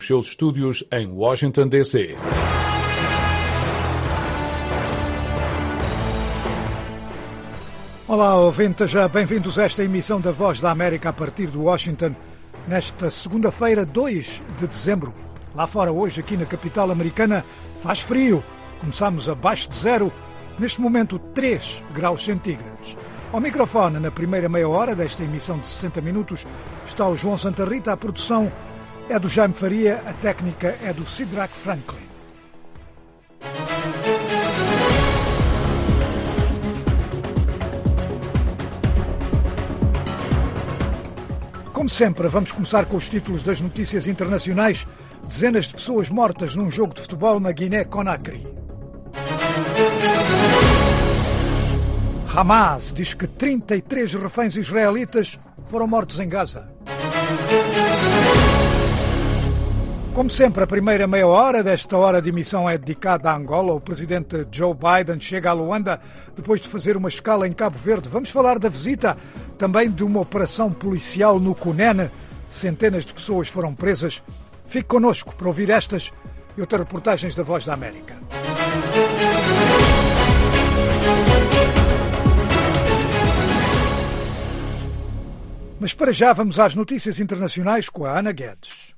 seus estúdios em Washington, D.C. Olá, ouvintes, bem-vindos a esta emissão da Voz da América a partir de Washington, nesta segunda-feira, 2 de dezembro. Lá fora hoje, aqui na capital americana, faz frio. Começamos abaixo de zero, neste momento 3 graus centígrados. Ao microfone, na primeira meia hora desta emissão de 60 minutos, está o João Santa Rita, a produção é do Jaime Faria, a técnica é do Sidrak Franklin. Como sempre, vamos começar com os títulos das notícias internacionais. Dezenas de pessoas mortas num jogo de futebol na Guiné-Conakry. Hamas diz que 33 reféns israelitas foram mortos em Gaza. Como sempre, a primeira meia hora desta hora de emissão é dedicada a Angola. O presidente Joe Biden chega a Luanda depois de fazer uma escala em Cabo Verde. Vamos falar da visita, também de uma operação policial no Cunene. Centenas de pessoas foram presas. Fique connosco para ouvir estas e outras reportagens da Voz da América. Mas para já vamos às notícias internacionais com a Ana Guedes.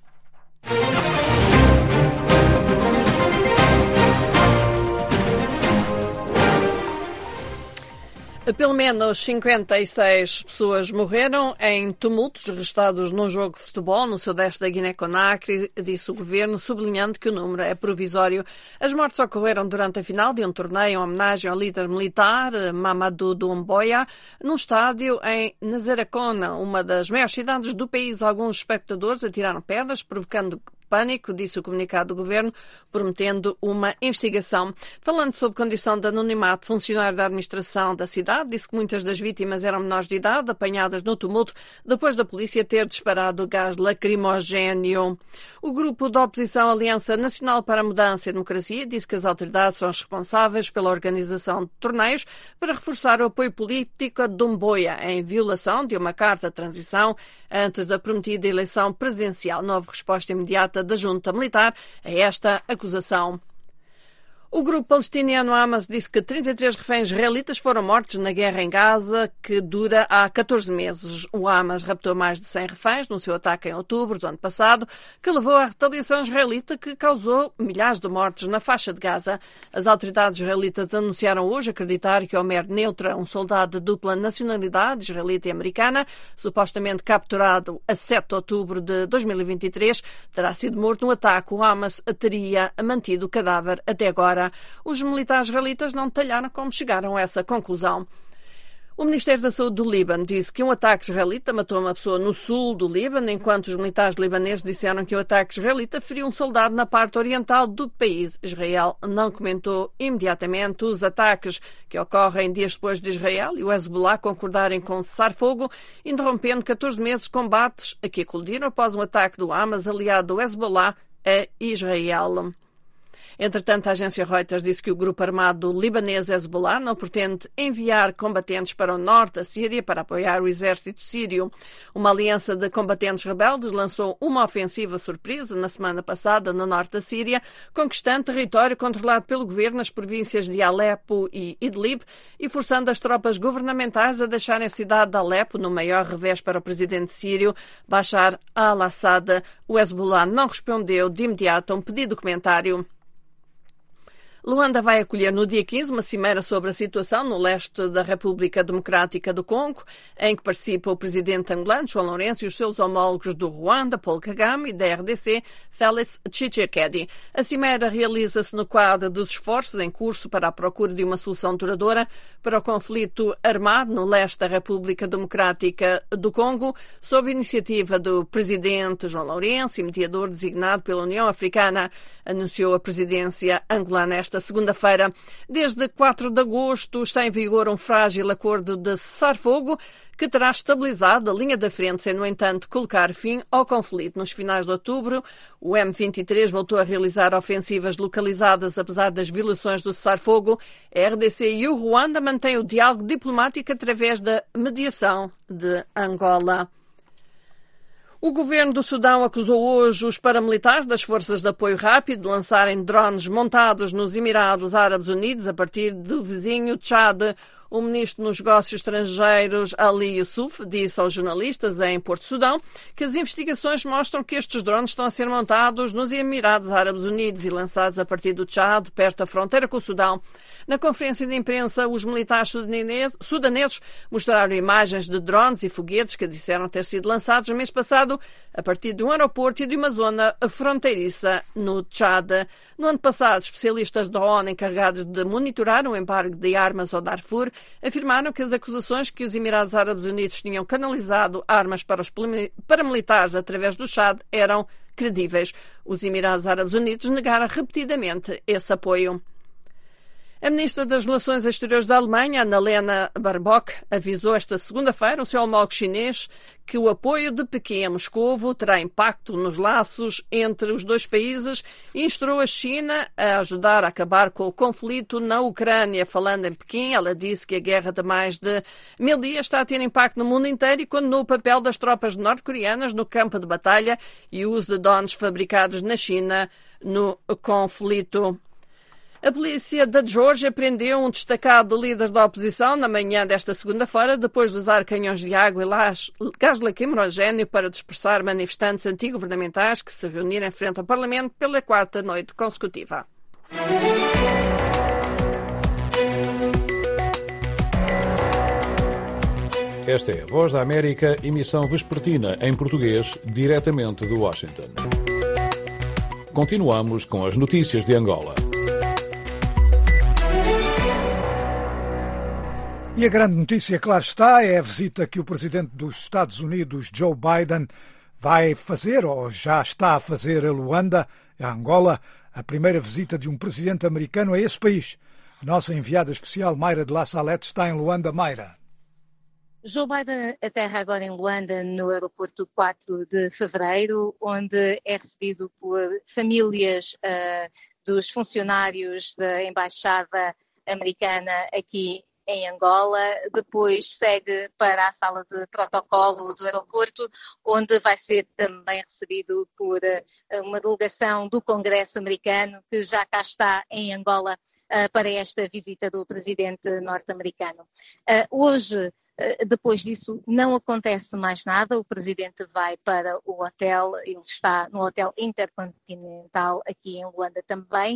Pelo menos 56 pessoas morreram em tumultos registrados num jogo de futebol no sudeste da Guiné-Conakry, disse o governo, sublinhando que o número é provisório. As mortes ocorreram durante a final de um torneio em homenagem ao líder militar Mamadou Doumbouya, num estádio em Nazaré-Kona, uma das maiores cidades do país. Alguns espectadores atiraram pedras, provocando pânico, disse o comunicado do governo, prometendo uma investigação. Falando sobre condição de anonimato, funcionário da administração da cidade disse que muitas das vítimas eram menores de idade, apanhadas no tumulto, depois da polícia ter disparado gás lacrimogéneo. O grupo da oposição Aliança Nacional para a Mudança e Democracia disse que as autoridades são responsáveis pela organização de torneios para reforçar o apoio político a Doumbouya, em violação de uma carta de transição antes da prometida eleição presidencial. Não houve resposta imediata da junta militar a esta acusação. O grupo palestiniano Hamas disse que 33 reféns israelitas foram mortos na guerra em Gaza, que dura há 14 meses. O Hamas raptou mais de 100 reféns no seu ataque em outubro do ano passado, que levou à retaliação israelita que causou milhares de mortos na faixa de Gaza. As autoridades israelitas anunciaram hoje acreditar que Omer Neutra, um soldado de dupla nacionalidade israelita e americana, supostamente capturado a 7 de outubro de 2023, terá sido morto no ataque. O Hamas teria mantido o cadáver até agora. Os militares israelitas não detalharam como chegaram a essa conclusão. O Ministério da Saúde do Líbano disse que um ataque israelita matou uma pessoa no sul do Líbano, enquanto os militares libaneses disseram que o ataque israelita feriu um soldado na parte oriental do país. Israel não comentou imediatamente os ataques que ocorrem dias depois de Israel e o Hezbollah concordarem com cessar-fogo, interrompendo 14 meses de combates que eclodiram após um ataque do Hamas aliado do Hezbollah a Israel. Entretanto, a agência Reuters disse que o grupo armado libanês Hezbollah não pretende enviar combatentes para o norte da Síria para apoiar o exército sírio. Uma aliança de combatentes rebeldes lançou uma ofensiva surpresa na semana passada no norte da Síria, conquistando território controlado pelo governo nas províncias de Alepo e Idlib e forçando as tropas governamentais a deixarem a cidade de Alepo no maior revés para o presidente sírio, Bashar al-Assad. O Hezbollah não respondeu de imediato a um pedido de comentário. Luanda vai acolher no dia 15 uma cimeira sobre a situação no leste da República Democrática do Congo, em que participa o presidente angolano, João Lourenço, e os seus homólogos do Ruanda, Paul Kagame, e da RDC, Félix Tshisekedi. A cimeira realiza-se no quadro dos esforços em curso para a procura de uma solução duradoura para o conflito armado no leste da República Democrática do Congo, sob iniciativa do presidente João Lourenço e mediador designado pela União Africana, anunciou a presidência angolana esta segunda-feira. Desde 4 de agosto está em vigor um frágil acordo de cessar-fogo que terá estabilizado a linha da frente, sem, no entanto, colocar fim ao conflito. Nos finais de outubro, o M23 voltou a realizar ofensivas localizadas, apesar das violações do cessar-fogo. A RDC e o Ruanda mantêm o diálogo diplomático através da mediação de Angola. O governo do Sudão acusou hoje os paramilitares das forças de apoio rápido de lançarem drones montados nos Emirados Árabes Unidos a partir do vizinho Tchad. O ministro dos Negócios Estrangeiros, Ali Yousuf, disse aos jornalistas em Porto Sudão que as investigações mostram que estes drones estão a ser montados nos Emirados Árabes Unidos e lançados a partir do Tchad, perto da fronteira com o Sudão. Na conferência de imprensa, os militares sudaneses mostraram imagens de drones e foguetes que disseram ter sido lançados no mês passado a partir de um aeroporto e de uma zona fronteiriça no Tchad. No ano passado, especialistas da ONU encarregados de monitorar o embargo de armas ao Darfur afirmaram que as acusações que os Emirados Árabes Unidos tinham canalizado armas para os paramilitares através do Tchad eram credíveis. Os Emirados Árabes Unidos negaram repetidamente esse apoio. A ministra das Relações Exteriores da Alemanha, Annalena Baerbock, avisou esta segunda-feira o seu homólogo chinês que o apoio de Pequim a Moscovo terá impacto nos laços entre os dois países e instruiu a China a ajudar a acabar com o conflito na Ucrânia. Falando em Pequim, ela disse que a guerra de mais de 1000 dias está a ter impacto no mundo inteiro e condenou o papel das tropas norte-coreanas no campo de batalha e o uso de drones fabricados na China no conflito. A polícia da Geórgia prendeu um destacado líder da oposição na manhã desta segunda-feira, depois de usar canhões de água e gás lacrimogéneo para dispersar manifestantes antigovernamentais que se reuniram em frente ao Parlamento pela quarta noite consecutiva. Esta é a Voz da América, emissão vespertina em português, diretamente de Washington. Continuamos com as notícias de Angola. E a grande notícia, claro está, é a visita que o presidente dos Estados Unidos, Joe Biden, vai fazer, ou já está a fazer, a Luanda, a Angola, a primeira visita de um presidente americano a esse país. A nossa enviada especial, Mayra de La Salette, está em Luanda. Mayra. Joe Biden aterra agora em Luanda, no aeroporto 4 de fevereiro, onde é recebido por famílias dos funcionários da Embaixada Americana aqui em Angola. Depois segue para a sala de protocolo do aeroporto, onde vai ser também recebido por uma delegação do Congresso americano, que já cá está em Angola para esta visita do presidente norte-americano. Hoje, depois disso, não acontece mais nada. O presidente vai para o hotel, ele está no Hotel Intercontinental aqui em Luanda também,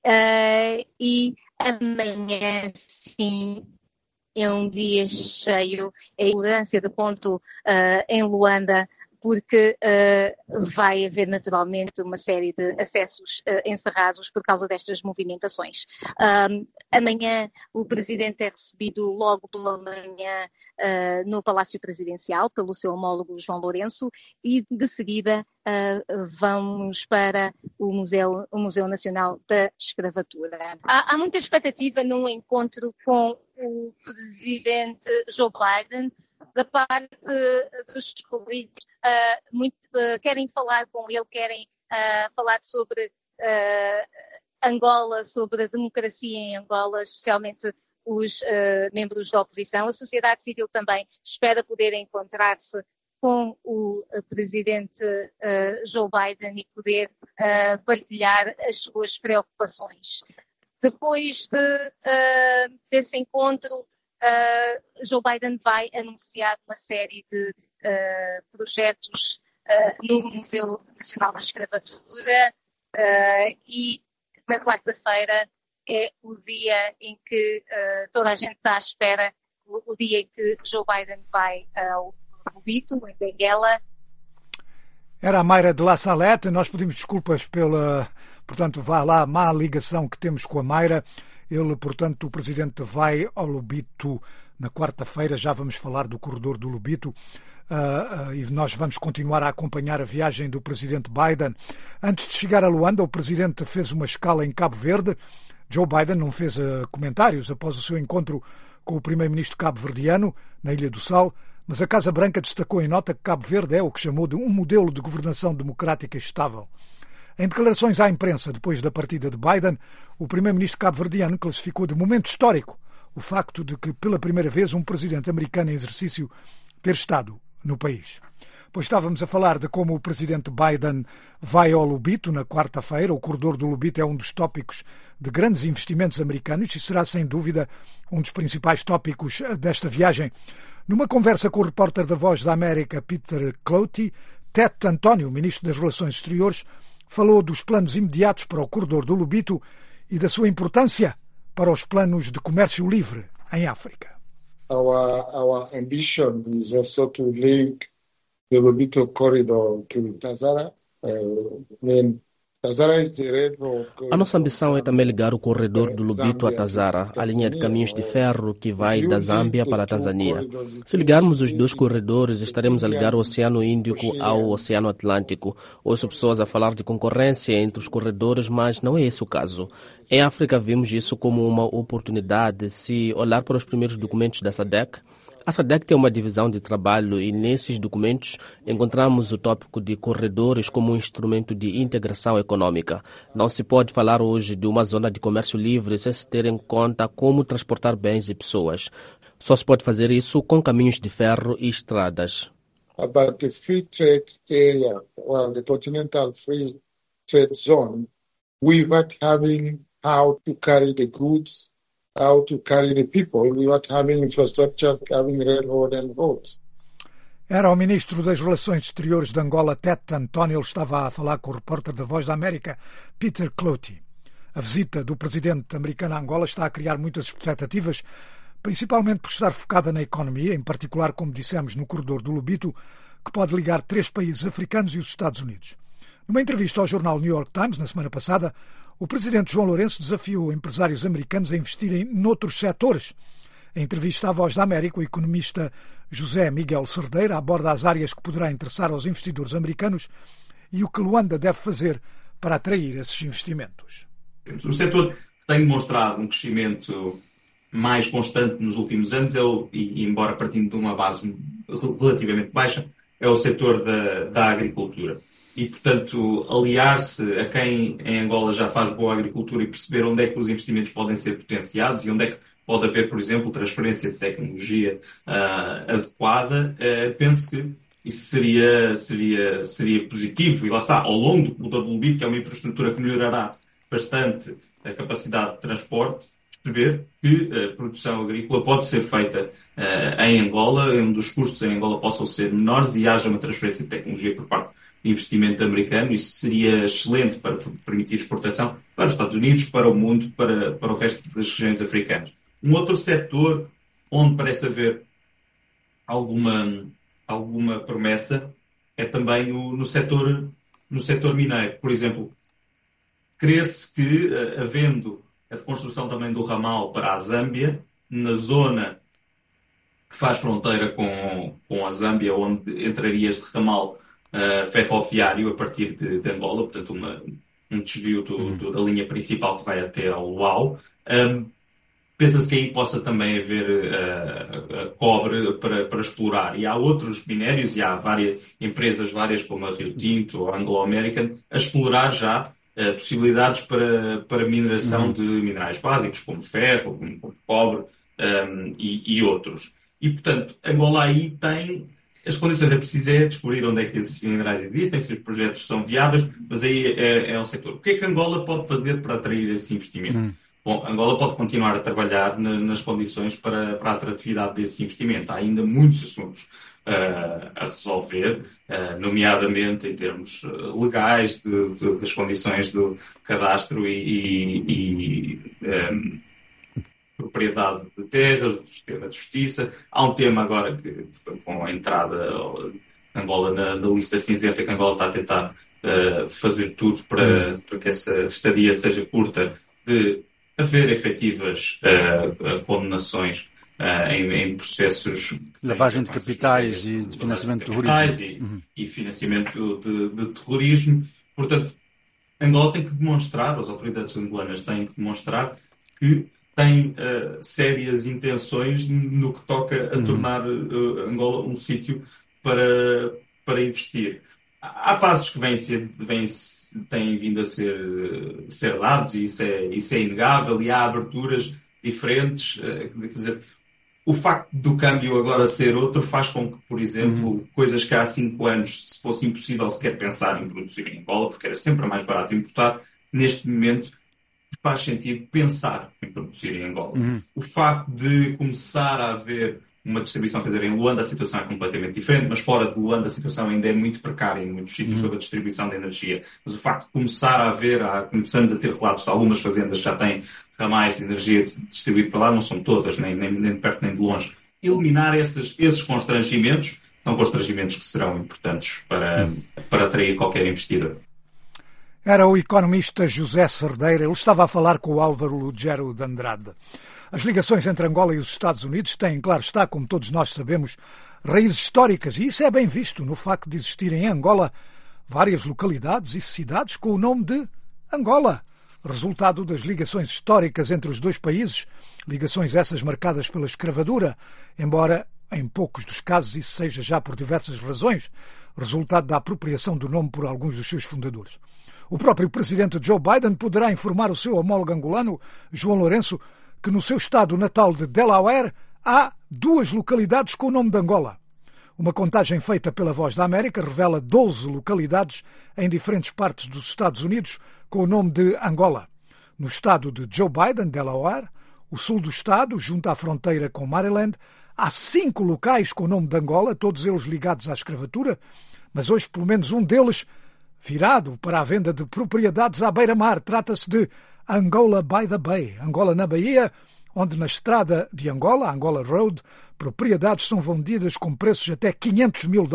e amanhã, sim, é um dia cheio, é mudança de ponto em Luanda, porque vai haver naturalmente uma série de acessos encerrados por causa destas movimentações. Amanhã o presidente é recebido logo pela manhã no Palácio Presidencial pelo seu homólogo João Lourenço e de seguida vamos para o Museu Nacional da Escravatura. Há muita expectativa num encontro com o presidente Joe Biden. Da parte dos políticos, querem falar com ele, querem falar sobre Angola, sobre a democracia em Angola, especialmente os membros da oposição. A sociedade civil também espera poder encontrar-se com o presidente Joe Biden e poder partilhar as suas preocupações. Depois desse encontro, Joe Biden vai anunciar uma série de projetos no Museu Nacional da Escravatura e na quarta-feira é o dia em que toda a gente está à espera, o dia em que Joe Biden vai ao Lubito, em Benguela. Era a Mayra de La Salette. Nós pedimos desculpas pela, portanto, vá lá, má ligação que temos com a Mayra. Ele, portanto, o presidente vai ao Lubito na quarta-feira. Já vamos falar do corredor do Lubito e nós vamos continuar a acompanhar a viagem do presidente Biden. Antes de chegar a Luanda, o presidente fez uma escala em Cabo Verde. Joe Biden não fez comentários após o seu encontro com o primeiro-ministro cabo-verdiano na Ilha do Sal, mas a Casa Branca destacou em nota que Cabo Verde é o que chamou de um modelo de governação democrática estável. Em declarações à imprensa depois da partida de Biden, o primeiro-ministro cabo-verdiano classificou de momento histórico o facto de que, pela primeira vez, um presidente americano em exercício ter estado no país. Pois estávamos a falar de como o presidente Biden vai ao Lobito na quarta-feira. O corredor do Lobito é um dos tópicos de grandes investimentos americanos e será, sem dúvida, um dos principais tópicos desta viagem. Numa conversa com o repórter da Voz da América, Peter Clouty, Ted António, ministro das Relações Exteriores, falou dos planos imediatos para o corredor do Lobito e da sua importância para os planos de comércio livre em África. Our ambition is also to link the Lobito corridor to Tazara. A nossa ambição é também ligar o corredor do Lobito a Tazara, a linha de caminhos de ferro que vai da Zâmbia para a Tanzânia. Se ligarmos os dois corredores, estaremos a ligar o Oceano Índico ao Oceano Atlântico. Ouço pessoas a falar de concorrência entre os corredores, mas não é esse o caso. Em África vimos isso como uma oportunidade. Se olhar para os primeiros documentos da SADC, a SADC tem uma divisão de trabalho e nesses documentos encontramos o tópico de corredores como um instrumento de integração econômica. Não se pode falar hoje de uma zona de comércio livre sem se ter em conta como transportar bens e pessoas. Só se pode fazer isso com caminhos de ferro e estradas. About the free trade area, the continental free trade zone, without having how to carry the goods, how to carry the people, without having infrastructure, having railroad and roads. Era o ministro das Relações Exteriores de Angola, Ted António. Ele estava a falar com o repórter da Voz da América, Peter Clouty. A visita do presidente americano a Angola está a criar muitas expectativas, principalmente por estar focada na economia, em particular, como dissemos, no corredor do Lobito, que pode ligar 3 países africanos e os Estados Unidos. Numa entrevista ao jornal New York Times, na semana passada, o presidente João Lourenço desafiou empresários americanos a investirem noutros setores. Em entrevista à Voz da América, o economista José Miguel Cerdeira aborda as áreas que poderá interessar aos investidores americanos e o que Luanda deve fazer para atrair esses investimentos. O setor tem demonstrado um crescimento mais constante nos últimos anos, e embora partindo de uma base relativamente baixa, é o setor da agricultura. E, portanto, aliar-se a quem em Angola já faz boa agricultura e perceber onde é que os investimentos podem ser potenciados e onde é que pode haver, por exemplo, transferência de tecnologia adequada, penso que isso seria positivo. E lá está, ao longo do Lobito, que é uma infraestrutura que melhorará bastante a capacidade de transporte, perceber que a produção agrícola pode ser feita em Angola, onde os custos em Angola possam ser menores e haja uma transferência de tecnologia por parte de investimento americano. Isso seria excelente para permitir exportação para os Estados Unidos, para o mundo, para o resto das regiões africanas. Um outro setor onde parece haver alguma promessa é também no setor mineiro. Por exemplo, crê-se que, havendo a construção também do ramal para a Zâmbia, na zona que faz fronteira com a Zâmbia, onde entraria este ramal ferroviário a partir de Angola, portanto um desvio da linha principal que vai até ao Luau. Pensa-se que aí possa também haver cobre para explorar. E há outros minérios, e há empresas como a Rio Tinto ou a Anglo American, a explorar já possibilidades para mineração de minerais básicos, como ferro, como cobre e outros. E, portanto, Angola aí tem as condições. É preciso descobrir onde é que esses minerais existem, se os projetos são viáveis, mas aí é um setor. O que é que Angola pode fazer para atrair esse investimento? Bom, Angola pode continuar a trabalhar nas condições para a atratividade desse investimento. Há ainda muitos assuntos a resolver, nomeadamente em termos legais, das condições do cadastro e propriedade de terras, do sistema de justiça. Há um tema agora que, com a entrada de Angola na lista cinzenta, que Angola está a tentar fazer tudo para que essa estadia seja curta, de haver efetivas condenações em processos... Lavagem de capitais e de financiamento de terrorismo. E financiamento de terrorismo. Portanto, Angola tem que demonstrar, as autoridades angolanas têm que demonstrar que tem sérias intenções no que toca a tornar Angola um sítio para investir. Há passos que têm vindo a ser dados, e isso é inegável, e há aberturas diferentes. Quer dizer, O facto do câmbio agora ser outro faz com que, por exemplo, coisas que há 5 anos, se fosse impossível sequer pensar em produzir em Angola, porque era sempre mais barato importar, neste momento faz sentido pensar em produzir em Angola. O facto de começar a haver uma distribuição, quer dizer, em Luanda a situação é completamente diferente, mas fora de Luanda a situação ainda é muito precária em muitos sítios sobre a distribuição de energia. Mas o facto de começar a haver, começamos a ter relatos de algumas fazendas que já têm ramais de energia distribuídos para lá, não são todas, nem de perto nem de longe. Eliminar esses constrangimentos são constrangimentos que serão importantes para atrair qualquer investidor. Era o economista José Cerdeira. Ele estava a falar com o Álvaro Lugero de Andrade. As ligações entre Angola e os Estados Unidos têm, claro está, como todos nós sabemos, raízes históricas, e isso é bem visto no facto de existirem em Angola várias localidades e cidades com o nome de Angola, resultado das ligações históricas entre os dois países, ligações essas marcadas pela escravatura, embora em poucos dos casos isso seja já por diversas razões, resultado da apropriação do nome por alguns dos seus fundadores. O próprio presidente Joe Biden poderá informar o seu homólogo angolano, João Lourenço, que no seu estado natal de Delaware há 2 localidades com o nome de Angola. Uma contagem feita pela Voz da América revela 12 localidades em diferentes partes dos Estados Unidos com o nome de Angola. No estado de Joe Biden, Delaware, o sul do estado, junto à fronteira com Maryland, há 5 locais com o nome de Angola, todos eles ligados à escravatura, mas hoje pelo menos um deles virado para a venda de propriedades à beira-mar. Trata-se de Angola by the Bay, Angola na Bahia, onde na estrada de Angola, Angola Road, propriedades são vendidas com preços até $500 mil.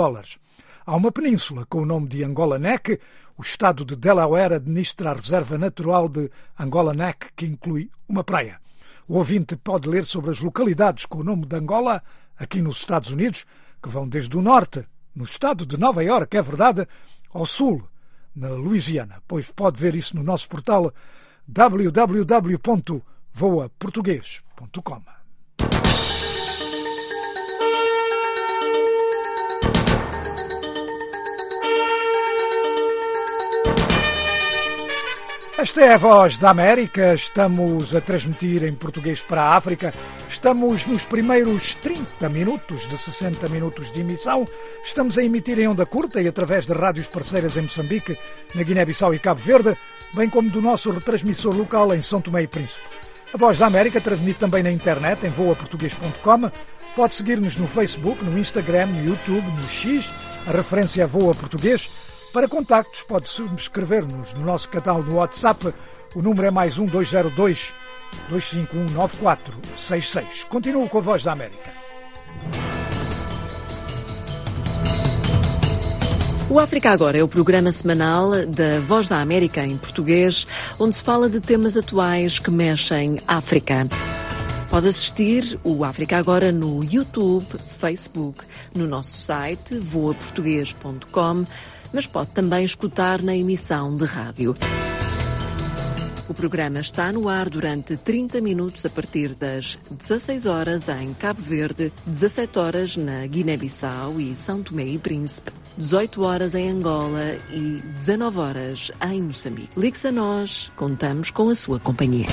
Há uma península com o nome de Angola Neck. O estado de Delaware administra a reserva natural de Angola Neck, que inclui uma praia. O ouvinte pode ler sobre as localidades com o nome de Angola aqui nos Estados Unidos, que vão desde o norte, no estado de Nova Iorque, é verdade, ao sul, na Louisiana. Pois pode ver isso no nosso portal www.voaportugues.com. Esta é a Voz da América. Estamos a transmitir em português para a África. Estamos nos primeiros 30 minutos de 60 minutos de emissão. Estamos a emitir em onda curta e através de rádios parceiras em Moçambique, na Guiné-Bissau e Cabo Verde, bem como do nosso retransmissor local em São Tomé e Príncipe. A Voz da América transmite também na internet, em voaportugues.com. Pode seguir-nos no Facebook, no Instagram, no YouTube, no X, a referência é Voa Português. Para contactos, pode subscrever-nos no nosso catálogo no WhatsApp. O número é +1 202 251 9466. Continuo com a Voz da América. O África Agora é o programa semanal da Voz da América em português, onde se fala de temas atuais que mexem África. Pode assistir o África Agora no YouTube, Facebook, no nosso site voaportugues.com, mas pode também escutar na emissão de rádio. O programa está no ar durante 30 minutos a partir das 16 horas em Cabo Verde, 17 horas na Guiné-Bissau e São Tomé e Príncipe, 18 horas em Angola e 19 horas em Moçambique. Ligue-se a nós, contamos com a sua companhia.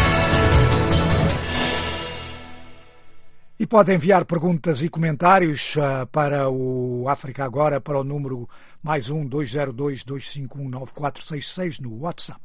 E pode enviar perguntas e comentários para o África Agora, para o número +1 202 251 9466 no WhatsApp.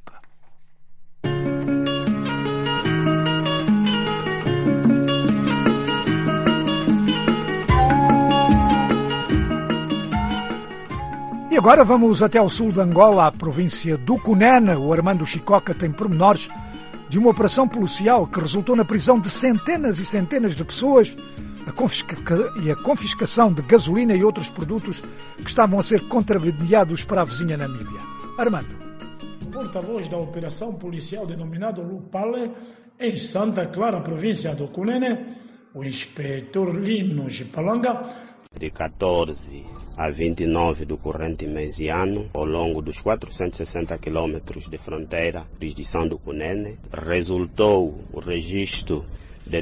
E agora vamos até ao sul de Angola, à província do Cunene. O Armando Chicoca tem pormenores de uma operação policial que resultou na prisão de centenas e centenas de pessoas e a confiscação de gasolina e outros produtos que estavam a ser contrabandeados para a vizinha Namíbia. Armando. O porta-voz da operação policial denominado Lupale, em Santa Clara, província do Cunene, o inspetor Lino Chipalanga, de 14 a 29 do corrente mês e ano, ao longo dos 460 quilômetros de fronteira, jurisdição do Cunene, resultou o registro de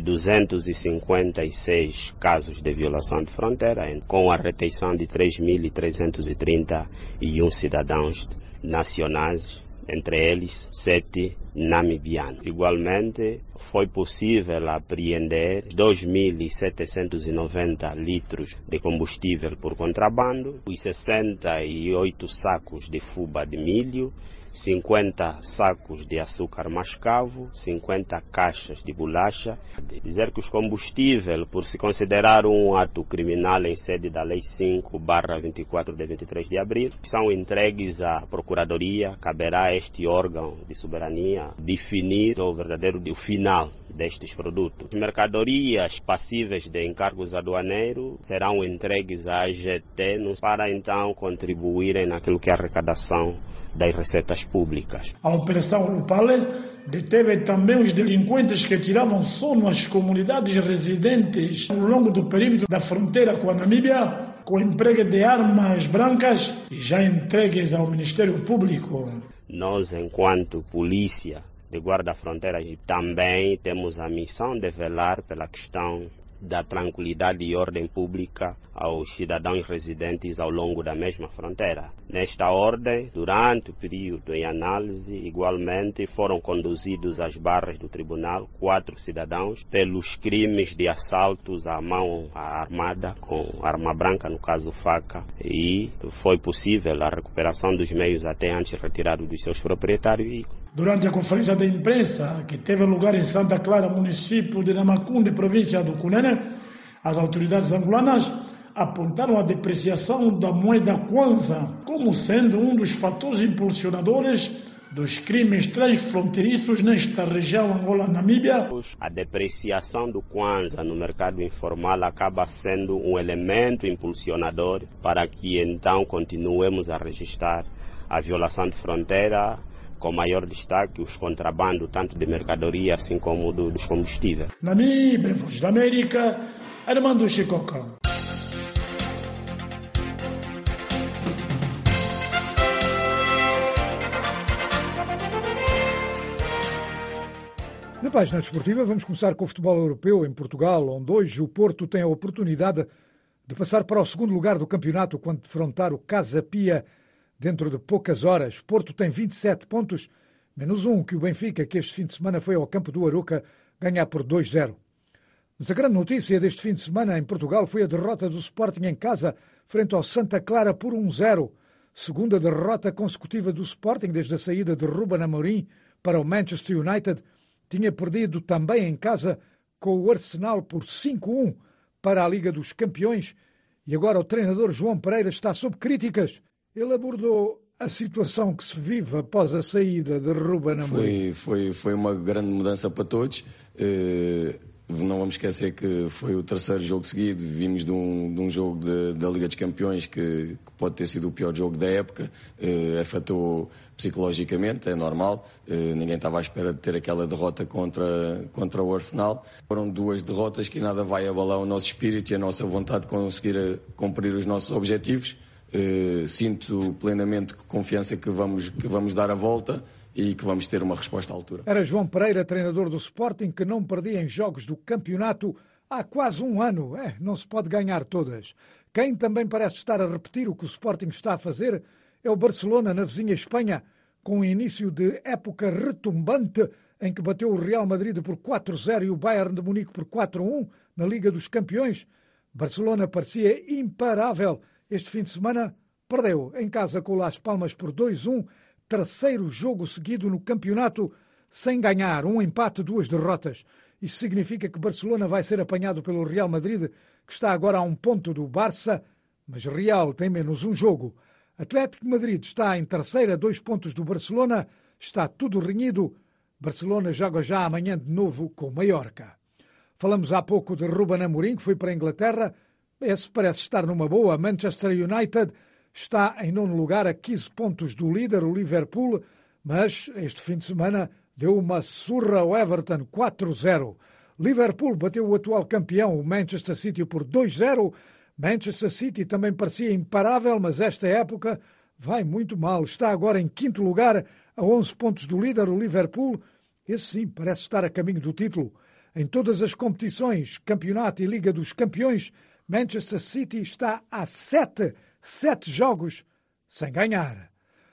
256 casos de violação de fronteira, com a retenção de 3.331 cidadãos nacionais entre eles 7 namibianos. Igualmente, foi possível apreender 2.790 litros de combustível por contrabando, os 68 sacos de fuba de milho, 50 sacos de açúcar mascavo, 50 caixas de bolacha. Dizer que os combustíveis, por se considerar um ato criminal em sede da Lei 5/24 de 23 de abril, são entregues à Procuradoria. Caberá a este órgão de soberania definir o verdadeiro final destes produtos. As mercadorias passíveis de encargos aduaneiros serão entregues à AGT para então contribuírem naquilo que é a arrecadação das receitas públicas. A Operação Lupale deteve também os delinquentes que tiravam sono às comunidades residentes ao longo do perímetro da fronteira com a Namíbia, com emprego de armas brancas e já entregues ao Ministério Público. Nós, enquanto polícia de guarda-fronteira, também temos a missão de velar pela questão da tranquilidade e ordem pública aos cidadãos residentes ao longo da mesma fronteira. Nesta ordem, durante o período em análise, igualmente foram conduzidos às barras do tribunal 4 cidadãos pelos crimes de assaltos à mão armada com arma branca, no caso faca, e foi possível a recuperação dos meios até antes retirado dos seus proprietários. Durante a conferência de imprensa que teve lugar em Santa Clara, município de Namacunde, província do Cunene, as autoridades angolanas apontaram a depreciação da moeda Kwanza como sendo um dos fatores impulsionadores dos crimes transfronteiriços nesta região Angola-Namíbia. A depreciação do Kwanza no mercado informal acaba sendo um elemento impulsionador para que então continuemos a registrar a violação de fronteira, com maior destaque os contrabandos, tanto de mercadoria assim como dos combustíveis. Namíbia, Voz da América, Armando Chicoca. Na página desportiva vamos começar com o futebol europeu em Portugal, onde hoje o Porto tem a oportunidade de passar para o segundo lugar do campeonato quando defrontar o Casa Pia dentro de poucas horas. Porto tem 27 pontos, menos um que o Benfica, que este fim de semana foi ao campo do Arouca ganhar por 2-0. Mas a grande notícia deste fim de semana em Portugal foi a derrota do Sporting em casa frente ao Santa Clara por 1-0. Segunda derrota consecutiva do Sporting desde a saída de Ruben Amorim para o Manchester United. Tinha perdido também em casa com o Arsenal por 5-1 para a Liga dos Campeões e agora o treinador João Pereira está sob críticas. Ele abordou a situação que se vive após a saída de Ruben Amorim. Foi uma grande mudança para todos. Não vamos esquecer que foi o terceiro jogo seguido. Vimos de um jogo da Liga dos Campeões que pode ter sido o pior jogo da época. Afetou psicologicamente, é normal. Ninguém estava à espera de ter aquela derrota contra o Arsenal. Foram 2 derrotas que nada vai abalar o nosso espírito e a nossa vontade de conseguir cumprir os nossos objetivos. Sinto plenamente confiança que vamos dar a volta e que vamos ter uma resposta à altura. Era João Pereira, treinador do Sporting, que não perdia em jogos do campeonato há quase um ano. Não se pode ganhar todas. Quem também parece estar a repetir o que o Sporting está a fazer é o Barcelona, na vizinha Espanha, com um início de época retumbante em que bateu o Real Madrid por 4-0 e o Bayern de Munique por 4-1 na Liga dos Campeões. Barcelona parecia imparável. Este fim de semana perdeu em casa com o Las Palmas por 2-1, terceiro jogo seguido no campeonato sem ganhar, um empate, 2 derrotas. Isso significa que Barcelona vai ser apanhado pelo Real Madrid, que está agora a 1 ponto do Barça, mas Real tem menos um jogo. Atlético de Madrid está em terceira, 2 pontos do Barcelona, está tudo renhido. Barcelona joga já amanhã de novo com Mallorca. Falamos há pouco de Ruben Amorim, que foi para a Inglaterra. Esse parece estar numa boa. Manchester United está em 9º lugar, a 15 pontos do líder, o Liverpool, mas este fim de semana deu uma surra ao Everton, 4-0. Liverpool bateu o atual campeão, o Manchester City, por 2-0. Manchester City também parecia imparável, mas esta época vai muito mal. Está agora em 5º lugar, a 11 pontos do líder, o Liverpool. Esse sim parece estar a caminho do título. Em todas as competições, campeonato e Liga dos Campeões, Manchester City está a 7 jogos sem ganhar.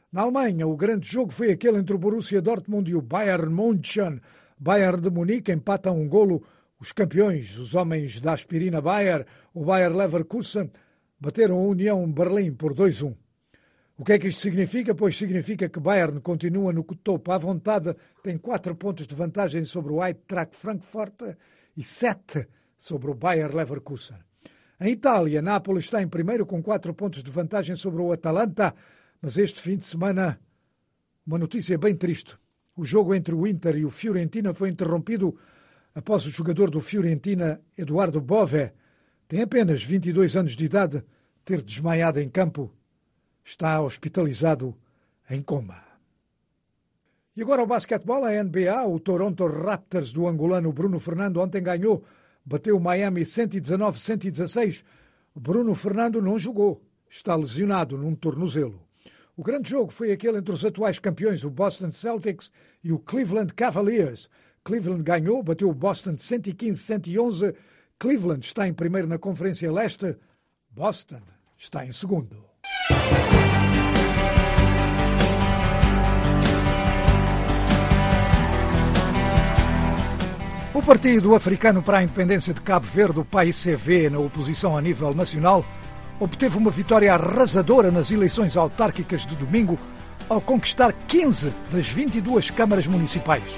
Na Alemanha, o grande jogo foi aquele entre o Borussia Dortmund e o Bayern München. Bayern de Munique empatam 1-1. Os campeões, os homens da aspirina Bayer, o Bayer Leverkusen, bateram a União Berlim por 2-1. O que é que isto significa? Pois significa que Bayern continua no topo à vontade, tem 4 pontos de vantagem sobre o Eintracht Frankfurt e 7 sobre o Bayer Leverkusen. Em Itália, Nápoles está em primeiro com 4 pontos de vantagem sobre o Atalanta, mas este fim de semana, uma notícia bem triste. O jogo entre o Inter e o Fiorentina foi interrompido após o jogador do Fiorentina, Eduardo Bove, tem apenas 22 anos de idade, ter desmaiado em campo. Está hospitalizado em coma. E agora o basquetebol, a NBA, o Toronto Raptors do angolano Bruno Fernando ontem ganhou, bateu o Miami 119-116. Bruno Fernando não jogou, está lesionado num tornozelo. O grande jogo foi aquele entre os atuais campeões, o Boston Celtics e o Cleveland Cavaliers. Cleveland ganhou, bateu o Boston 115-111. Cleveland está em primeiro na Conferência Leste, Boston está em segundo. O Partido Africano para a Independência de Cabo Verde, o PAICV, na oposição a nível nacional, obteve uma vitória arrasadora nas eleições autárquicas de domingo, ao conquistar 15 das 22 câmaras municipais.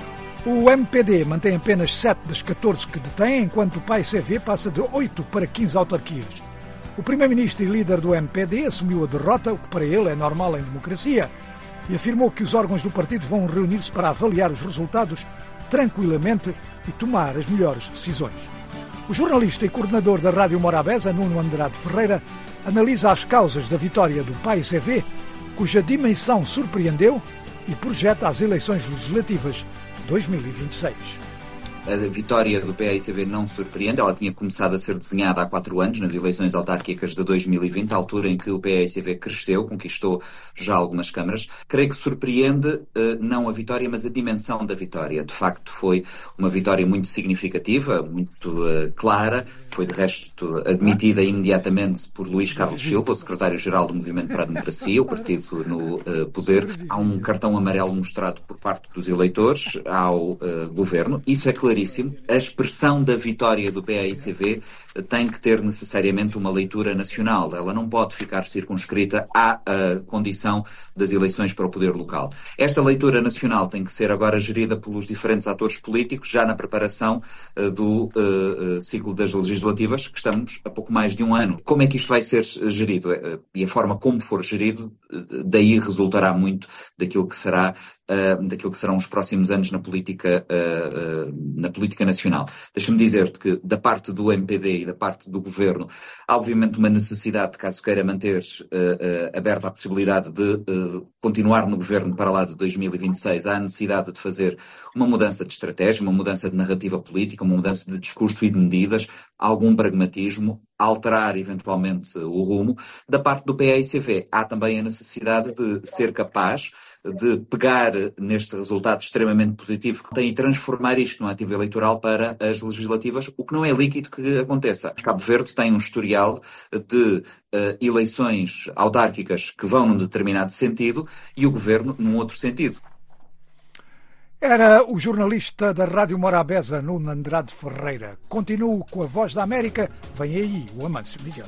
O MPD mantém apenas 7 das 14 que detém, enquanto o PAICV passa de 8 para 15 autarquias. O primeiro-ministro e líder do MPD assumiu a derrota, o que para ele é normal em democracia, e afirmou que os órgãos do partido vão reunir-se para avaliar os resultados tranquilamente e tomar as melhores decisões. O jornalista e coordenador da Rádio Morabeza, Nuno Andrade Ferreira, analisa as causas da vitória do PAICV, cuja dimensão surpreendeu e projeta as eleições legislativas 2026. A vitória do PAICV não surpreende, ela tinha começado a ser desenhada há 4 anos, nas eleições autárquicas de 2020, a altura em que o PAICV cresceu, conquistou já algumas câmaras. Creio que surpreende não a vitória, mas a dimensão da vitória. De facto, foi uma vitória muito significativa, muito clara, foi de resto admitida imediatamente por Luís Carlos Silva, o secretário-geral do Movimento para a Democracia, o partido no poder. Há um cartão amarelo mostrado por parte dos eleitores ao governo. Isso é claríssimo. A expressão da vitória do PAICV tem que ter necessariamente uma leitura nacional. Ela não pode ficar circunscrita à condição das eleições para o poder local. Esta leitura nacional tem que ser agora gerida pelos diferentes atores políticos, já na preparação do ciclo das legislativas, que estamos a pouco mais de um ano. Como é que isto vai ser gerido? E a forma como for gerido, daí resultará muito daquilo que serão os próximos anos na política nacional. Deixa-me dizer-te que da parte do MPD e da parte do Governo, há obviamente uma necessidade, caso queira manter aberta a possibilidade de continuar no Governo para lá de 2026, há a necessidade de fazer uma mudança de estratégia, uma mudança de narrativa política, uma mudança de discurso e de medidas, algum pragmatismo, alterar eventualmente o rumo. Da parte do PAICV, há também a necessidade de ser capaz de pegar neste resultado extremamente positivo que tem e transformar isto num ativo eleitoral para as legislativas, o que não é líquido que aconteça. Cabo Verde tem um historial de eleições autárquicas que vão num determinado sentido e o Governo num outro sentido. Era o jornalista da Rádio Morabeza, Nuno Andrade Ferreira. Continuo com a Voz da América. Vem aí o Amâncio Miguel.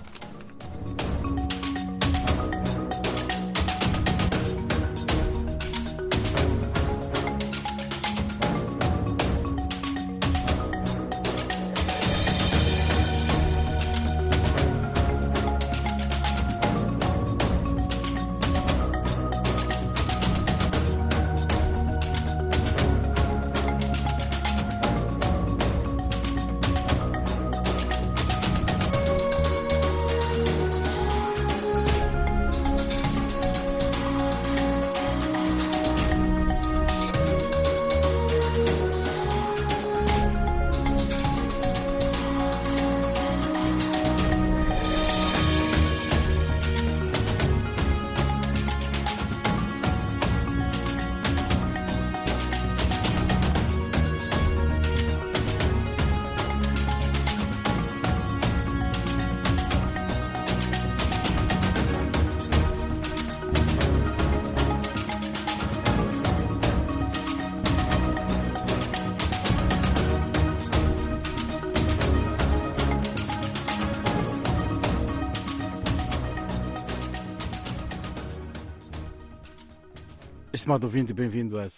estimado ouvinte, bem-vindo a